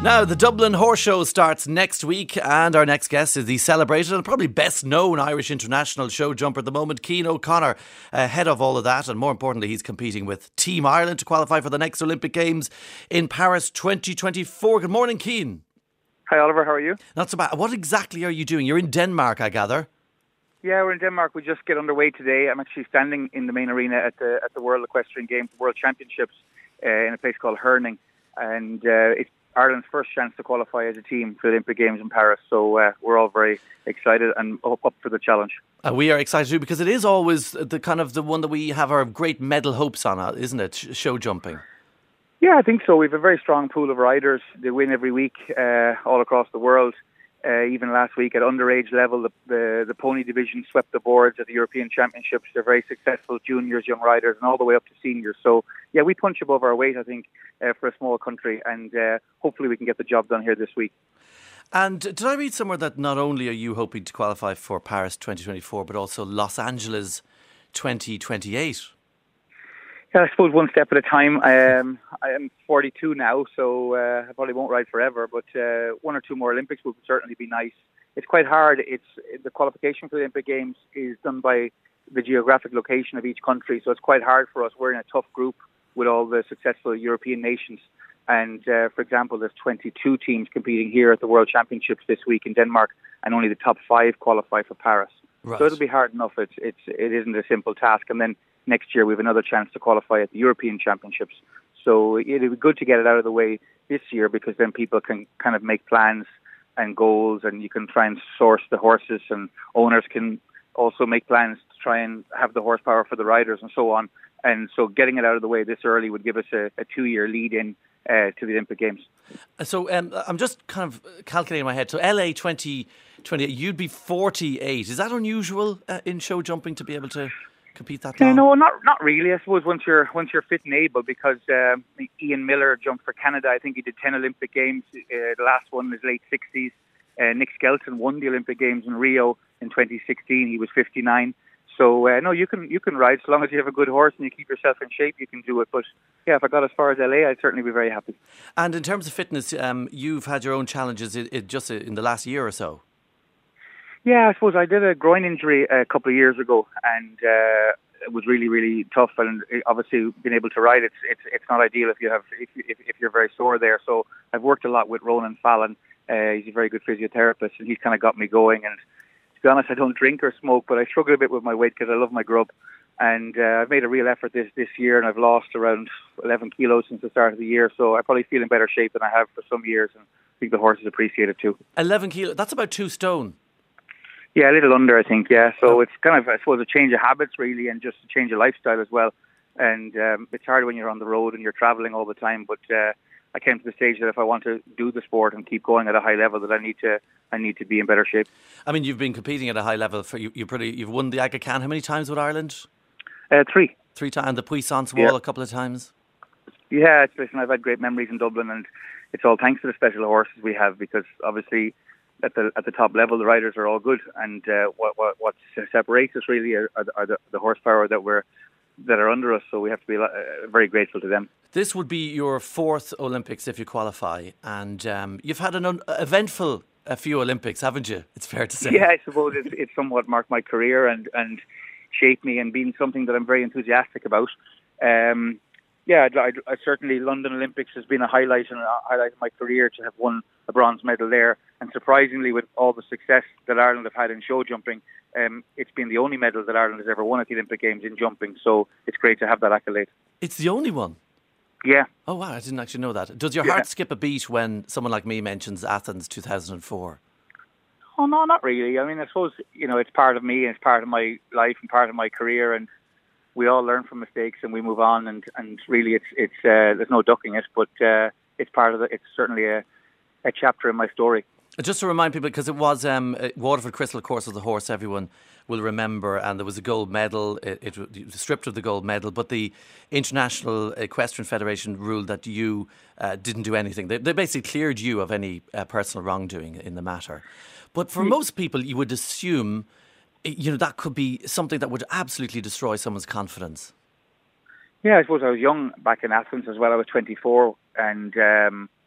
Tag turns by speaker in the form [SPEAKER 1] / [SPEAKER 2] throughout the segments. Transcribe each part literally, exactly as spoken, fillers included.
[SPEAKER 1] Now, the Dublin Horse Show starts next week, and our next guest is the celebrated and probably best known Irish international show jumper at the moment, Cian O'Connor, ahead of all of that. And more importantly, he's competing with Team Ireland to qualify for the next Olympic Games in Paris twenty twenty-four. Good morning, Cian.
[SPEAKER 2] Hi, Oliver. How are you?
[SPEAKER 1] Not so bad. What exactly are you doing? You're in Denmark, I gather.
[SPEAKER 2] Yeah, we're in Denmark. We just get underway today. I'm actually standing in the main arena at the at the World Equestrian Games, World Championships, uh, in a place called Herning, and uh, it's Ireland's first chance to qualify as a team for the Olympic Games in Paris. So uh, we're all very excited and up, up for the challenge.
[SPEAKER 1] Uh, we are excited too, because it is always the kind of the one that we have our great medal hopes on, isn't it? Show jumping.
[SPEAKER 2] Yeah, I think so. We have a very strong pool of riders. They win every week uh, all across the world. Uh, even last week at underage level, the, the the pony division swept the boards at the European Championships. They're very successful juniors, young riders, and all the way up to seniors. So, yeah, we punch above our weight, I think, uh, for a small country, and uh, hopefully we can get the job done here this week.
[SPEAKER 1] And did I read somewhere that not only are you hoping to qualify for Paris twenty twenty-four, but also Los Angeles twenty twenty-eight?
[SPEAKER 2] Yeah, I suppose one step at a time. Um, I am forty-two now, so uh, I probably won't ride forever, but uh, one or two more Olympics would certainly be nice. It's quite hard. It's the qualification for the Olympic Games is done by the geographic location of each country, so it's quite hard for us. We're in a tough group with all the successful European nations. And, uh, for example, there's twenty-two teams competing here at the World Championships this week in Denmark, and only the top five qualify for Paris. Right. So it'll be hard enough. It's, it's, it isn't a simple task. And then next year we have another chance to qualify at the European Championships. So it'd be good to get it out of the way this year, because then people can kind of make plans and goals, and you can try and source the horses, and owners can also make plans to try and have the horsepower for the riders and so on. And so getting it out of the way this early would give us a, a two-year lead in uh, to the Olympic Games.
[SPEAKER 1] So um, I'm just kind of calculating in my head. So L A twenty twenty-eight, you'd be forty-eight. Is that unusual uh, in show jumping to be able to compete that long?
[SPEAKER 2] Uh, no, not not really. I suppose once you're once you're fit and able, because um, Ian Miller jumped for Canada. I think he did ten Olympic Games. Uh, the last one in his late sixties. Uh, Nick Skelton won the Olympic Games in Rio in twenty sixteen. He was fifty-nine. So uh, no, you can you can ride, so long as you have a good horse and you keep yourself in shape. You can do it. But yeah, if I got as far as L A, I'd certainly be very happy.
[SPEAKER 1] And in terms of fitness, um, you've had your own challenges in, in just in the last year or so.
[SPEAKER 2] Yeah, I suppose I did a groin injury a couple of years ago, and uh, it was really, really tough. And obviously, being able to ride, it's it's it's not ideal if you have if if, if you're very sore there. So I've worked a lot with Ronan Fallon. Uh, he's a very good physiotherapist, and he's kind of got me going. And to be honest, I don't drink or smoke, but I struggle a bit with my weight because I love my grub. And uh, I've made a real effort this this year, and I've lost around eleven kilos since the start of the year. So I probably feel in better shape than I have for some years, and I think the horses appreciate it too.
[SPEAKER 1] eleven kilos, that's about two stone.
[SPEAKER 2] Yeah, a little under, I think, yeah. So oh. It's kind of, I suppose, a change of habits, really, and just a change of lifestyle as well. And um, it's hard when you're on the road and you're travelling all the time, but uh, I came to the stage that if I want to do the sport and keep going at a high level, that I need to I need to be in better shape.
[SPEAKER 1] I mean, you've been competing at a high level. For you, you pretty, you've won the Aga Khan how many times with Ireland?
[SPEAKER 2] Uh, three.
[SPEAKER 1] Three times, and the Puissance Wall yeah. a couple of times?
[SPEAKER 2] Yeah, it's, listen, I've had great memories in Dublin, and it's all thanks to the special horses we have, because obviously at the at the top level, the riders are all good, and uh, what what what separates us really are, are, the, are the, the horsepower that we're that are under us. So we have to be uh, very grateful to them.
[SPEAKER 1] This would be your fourth Olympics if you qualify, and um, you've had an un- eventful a few Olympics, haven't you? It's fair to say.
[SPEAKER 2] Yeah, I suppose it's, it's somewhat marked my career and and shaped me, and been something that I'm very enthusiastic about. Um, Yeah, I, I, I certainly London Olympics has been a highlight and a highlight of my career to have won a bronze medal there. And surprisingly, with all the success that Ireland have had in show jumping, um, it's been the only medal that Ireland has ever won at the Olympic Games in jumping. So it's great to have that accolade.
[SPEAKER 1] It's the only one?
[SPEAKER 2] Yeah.
[SPEAKER 1] Oh, wow, I didn't actually know that. Does your
[SPEAKER 2] yeah.
[SPEAKER 1] heart skip a beat when someone like me mentions Athens two thousand four?
[SPEAKER 2] Oh, no, not really. I mean, I suppose, you know, it's part of me and it's part of my life and part of my career, and we all learn from mistakes and we move on, and, and really it's it's uh, there's no ducking it, but uh, it's part of it. It's certainly a, a chapter in my story.
[SPEAKER 1] Just to remind people, because it was um, Waterford Crystal Course of the Horse, everyone will remember, and there was a gold medal. It, it, it was stripped of the gold medal, but the International Equestrian Federation ruled that you uh, didn't do anything. They, they basically cleared you of any uh, personal wrongdoing in the matter. But for most people, you would assume, you know, that could be something that would absolutely destroy someone's confidence.
[SPEAKER 2] Yeah, I suppose I was young back in Athens as well. I was twenty-four, and um,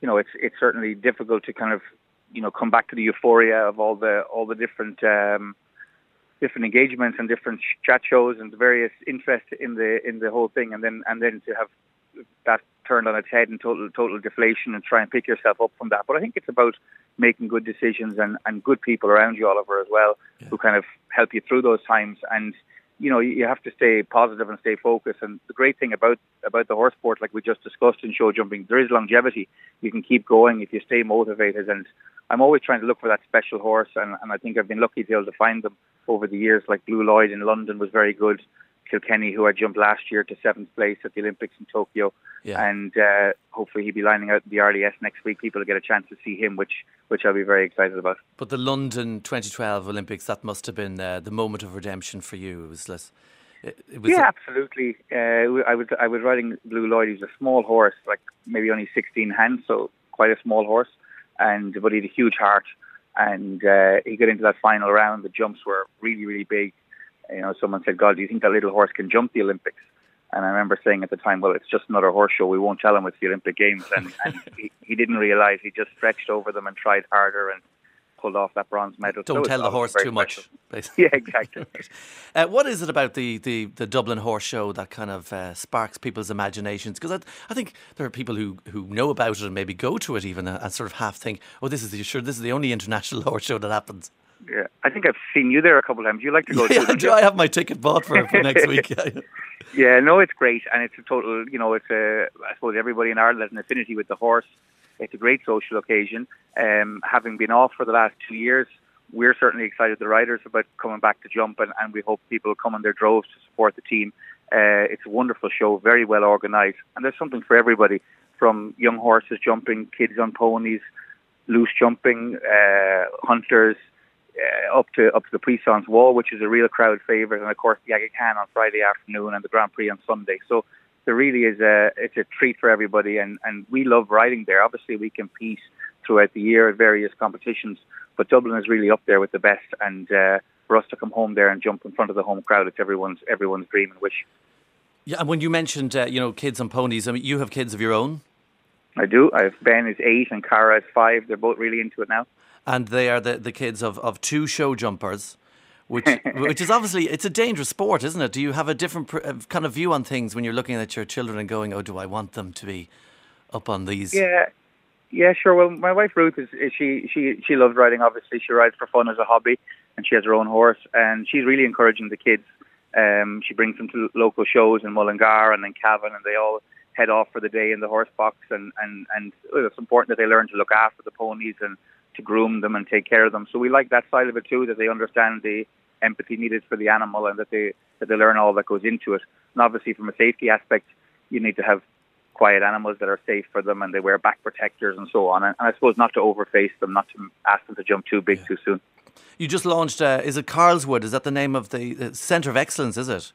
[SPEAKER 2] you know, it's it's certainly difficult to kind of, you know, come back to the euphoria of all the all the different um, different engagements and different chat shows and the various interest in the in the whole thing, and then and then to have that turned on its head and total total deflation, and try and pick yourself up from that. But I think it's about making good decisions and, and good people around you, Oliver, as well, yeah. who kind of help you through those times. And you know, you have to stay positive and stay focused. And the great thing about about the horse sport, like we just discussed in show jumping, there is longevity. You can keep going if you stay motivated. And I'm always trying to look for that special horse, and, and I think I've been lucky to be able to find them over the years. Like Blue Lloyd in London was very good. Kilkenny, who I jumped last year to seventh place at the Olympics in Tokyo, yeah. and uh, hopefully he'll be lining out the R D S next week. People will get a chance to see him, which which I'll be very excited about.
[SPEAKER 1] But the London twenty twelve Olympics, that must have been uh, the moment of redemption for you. It was less. It, it was
[SPEAKER 2] yeah,
[SPEAKER 1] a-
[SPEAKER 2] absolutely. Uh, I was I was riding Blue Lloyd. He was a small horse, like maybe only sixteen hands, so quite a small horse, and but he had a huge heart. And uh, he got into that final round. The jumps were really, really big. You know, someone said, God, do you think that little horse can jump the Olympics? And I remember saying at the time, well, it's just another horse show. We won't tell him it's the Olympic Games. And, and he, he didn't realise. He just stretched over them and tried harder and pulled off that bronze medal.
[SPEAKER 1] Don't
[SPEAKER 2] so
[SPEAKER 1] tell the horse too much.
[SPEAKER 2] Yeah, exactly.
[SPEAKER 1] uh, what is it about the, the, the Dublin Horse Show that kind of uh, sparks people's imaginations? Because I, I think there are people who, who know about it and maybe go to it even and, and sort of half think, oh, this is the, sure, this is the only international horse show that happens.
[SPEAKER 2] Yeah, I think I've seen you there a couple of times. You like to go
[SPEAKER 1] yeah,
[SPEAKER 2] to
[SPEAKER 1] do. I have my ticket bought for, for next week.
[SPEAKER 2] Yeah, no, it's great. And it's a total, you know, it's a, I suppose everybody in Ireland has an affinity with the horse. It's a great social occasion. Um, having been off for the last two years, we're certainly excited, the riders, about coming back to jump, and, and we hope people will come in their droves to support the team. Uh, it's a wonderful show, very well organised. And there's something for everybody, from young horses jumping, kids on ponies, loose jumping, uh, hunters, Uh, up to up to the Puissance Wall, which is a real crowd favourite, and of course the Aga Khan on Friday afternoon and the Grand Prix on Sunday. So there really is a it's a treat for everybody, and, and we love riding there. Obviously we compete throughout the year at various competitions, but Dublin is really up there with the best, and uh, for us to come home there and jump in front of the home crowd, it's everyone's everyone's dream and wish.
[SPEAKER 1] Yeah, and when you mentioned uh, you know, kids on ponies, I mean, you have kids of your own?
[SPEAKER 2] I do. I have Ben is eight and Cara is five. They're both really into it now.
[SPEAKER 1] And they are the, the kids of, of two show jumpers, which which is obviously, it's a dangerous sport, isn't it? Do you have a different pr- kind of view on things when you're looking at your children and going, oh, do I want them to be up on these?
[SPEAKER 2] Yeah, yeah, sure. Well, my wife Ruth, is, is she, she, she loves riding, obviously. She rides for fun as a hobby, and she has her own horse, and she's really encouraging the kids. Um, she brings them to local shows in Mullingar and in Cavan, and they all head off for the day in the horse box, and, and, and it's important that they learn to look after the ponies and to groom them and take care of them. So we like that side of it too, that they understand the empathy needed for the animal, and that they that they learn all that goes into it. And obviously from a safety aspect, you need to have quiet animals that are safe for them, and they wear back protectors and so on. And, and I suppose not to overface them, not to ask them to jump too big yeah. too soon.
[SPEAKER 1] You just launched, uh, is it Carlswood? Is that the name of the, the Centre of Excellence, is it?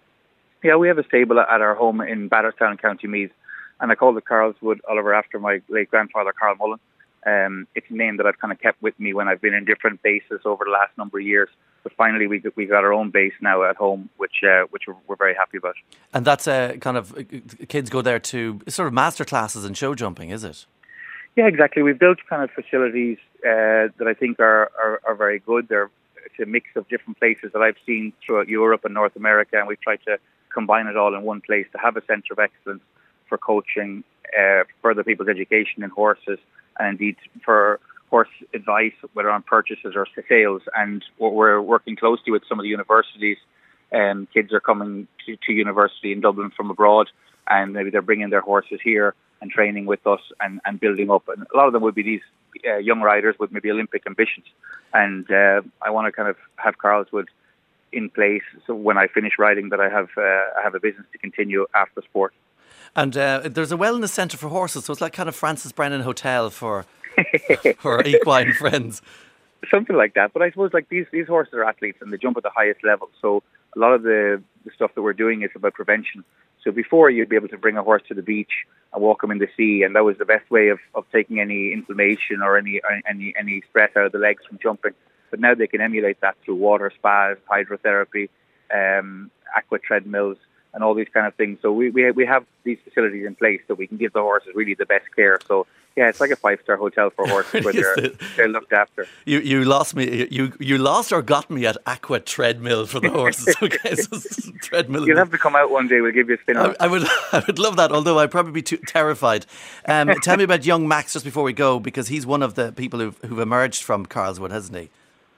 [SPEAKER 2] Yeah, we have a stable at our home in Batterstown, County Meath, and I called it Carlswood, Oliver, after my late grandfather, Carl Mullen. Um, it's a name that I've kind of kept with me when I've been in different bases over the last number of years. But finally, we we got our own base now at home, which uh, which we're, we're very happy about.
[SPEAKER 1] And that's uh, kind of uh, kids go there to sort of master classes in show jumping, is it?
[SPEAKER 2] Yeah, exactly. We've built kind of facilities uh, that I think are, are, are very good. They're it's a mix of different places that I've seen throughout Europe and North America, and we've tried to combine it all in one place to have a centre of excellence for coaching, uh, further people's education in horses, and indeed for horse advice, whether on purchases or sales. And we're working closely with some of the universities. Um, kids are coming to, to university in Dublin from abroad, and maybe they're bringing their horses here and training with us and, and building up. And a lot of them would be these uh, young riders with maybe Olympic ambitions. And uh, I want to kind of have Carlswood in place, so when I finish riding, that I have uh, I have a business to continue after sport.
[SPEAKER 1] And uh, there's a wellness centre for horses, so it's like kind of Francis Brennan Hotel for for equine friends.
[SPEAKER 2] Something like that. But I suppose like these these horses are athletes and they jump at the highest level. So a lot of the, the stuff that we're doing is about prevention. So before, you'd be able to bring a horse to the beach and walk him in the sea, and that was the best way of, of taking any inflammation or any any any stress out of the legs from jumping. But now they can emulate that through water spas, hydrotherapy, um, aqua treadmills, and all these kind of things. So we we we have these facilities in place that we can give the horses really the best care. So yeah, it's like a five-star hotel for horses where they're, they're looked after.
[SPEAKER 1] You you lost me. You you lost or got me at Aqua Treadmill for the horses. Okay, so treadmill.
[SPEAKER 2] You'll have to come out one day. We'll give you a spin on.
[SPEAKER 1] I, I would I would love that. Although I'd probably be too terrified. Um, tell me about young Max just before we go, because he's one of the people who've, who've emerged from Carlswood, hasn't he?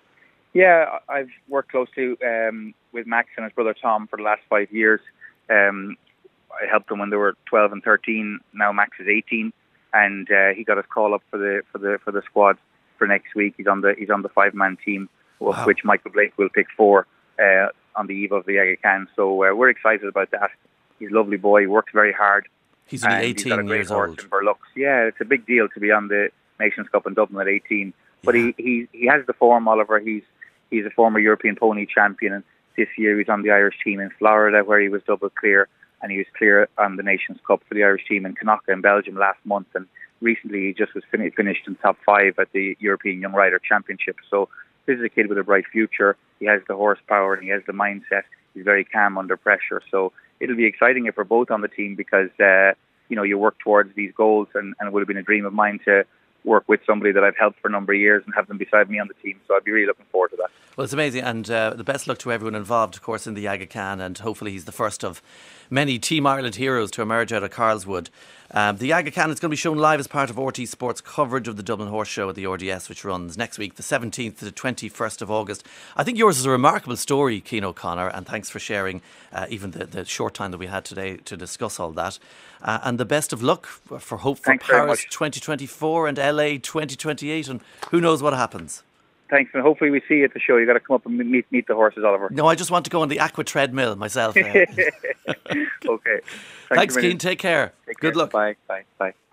[SPEAKER 2] Yeah, I've worked closely um, with Max and his brother Tom for the last five years. Um, I helped them when they were twelve and thirteen. Now Max is eighteen. And uh, he got his call up for the for the for the squad for next week. He's on the he's on the five man team, of wow. which Michael Blake will pick four uh, on the eve of the Aga Khan. So uh, we're excited about that. He's a lovely boy. He works very hard.
[SPEAKER 1] He's only eighteen
[SPEAKER 2] he's got a great
[SPEAKER 1] years
[SPEAKER 2] horse
[SPEAKER 1] old.
[SPEAKER 2] In Burlux. Yeah, it's a big deal to be on the Nations Cup in Dublin at eighteen. But yeah. he, he he has the form, Oliver. He's he's a former European pony champion, and this year he's on the Irish team in Florida, where he was double clear. And he was clear on the Nations Cup for the Irish team in Connacht in Belgium last month. And recently he just was fin- finished in top five at the European Young Rider Championship. So this is a kid with a bright future. He has the horsepower and he has the mindset. He's very calm under pressure. So it'll be exciting if we're both on the team, because, uh, you know, you work towards these goals, and, and it would have been a dream of mine to work with somebody that I've helped for a number of years and have them beside me on the team. So I'd be really looking forward to that.
[SPEAKER 1] Well, it's amazing, and uh, the best luck to everyone involved, of course, in the Aga Khan, and hopefully he's the first of many Team Ireland heroes to emerge out of Carlswood. Um, the Aga Khan is going to be shown live as part of R T Sports coverage of the Dublin Horse Show at the R D S, which runs next week, the seventeenth to the twenty-first of August. I think yours is a remarkable story, Cian O'Connor, and thanks for sharing uh, even the, the short time that we had today to discuss all that. Uh, and the best of luck for hope for
[SPEAKER 2] Thanks
[SPEAKER 1] Paris twenty twenty-four and L A twenty twenty-eight, and who knows what happens.
[SPEAKER 2] Thanks, and hopefully we see you at the show. You got to come up and meet meet the horses, Oliver.
[SPEAKER 1] No, I just want to go on the Aqua Treadmill myself. Uh.
[SPEAKER 2] Okay. Thanks,
[SPEAKER 1] Thanks Cian. Take care.
[SPEAKER 2] Take
[SPEAKER 1] Good
[SPEAKER 2] care.
[SPEAKER 1] luck.
[SPEAKER 2] Bye. Bye. Bye.